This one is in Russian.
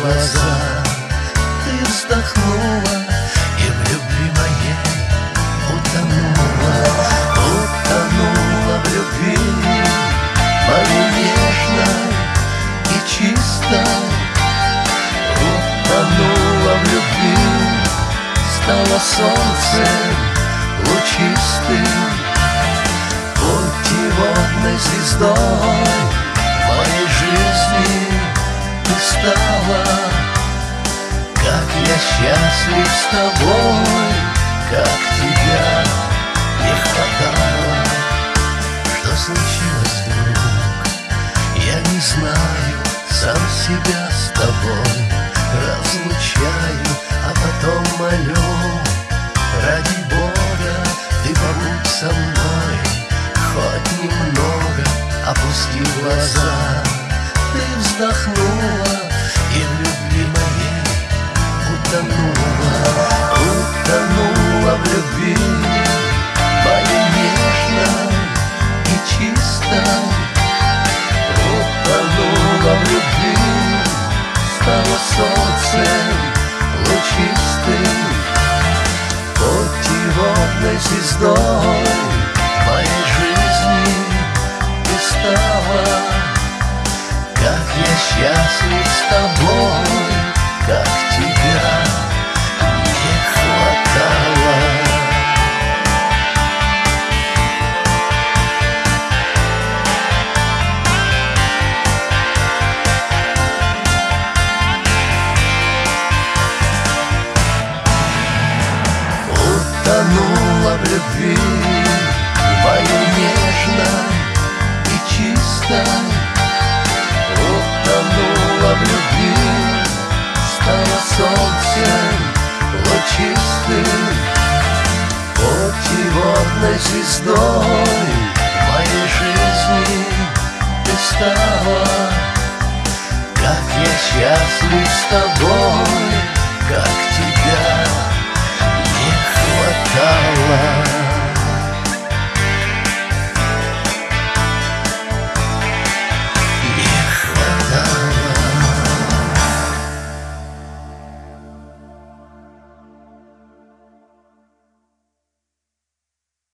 глаза. Ты вздохнула и в любви моей утонула, утонула в любви моей нежной и чистой. Утонула в любви, стала солнцем лучистым, путеводной звездой моей жизни ты стала. Как я счастлив с тобой, как тебя не хватало. Что случилось вдруг, я не знаю, сам себя с тобой разлучаю, а потом молю: ради Бога, ты побудь со мной хоть немного, опусти глаза. Ты вздохнула и в любви моей утонула, утонула в любви моей нежной и чистой. Утонула в любви, стала солнцем лучистым, путеводной звездой моей жизни ты стала. Как я счастлив с тобой, как тебя не хватало. Утонула в любви моей нежной и чистой. Утонула в любви, стала солнцем лучистым, путеводной звездой моей жизни ты стала. Как я счастлив с тобой, как тебя не хватало.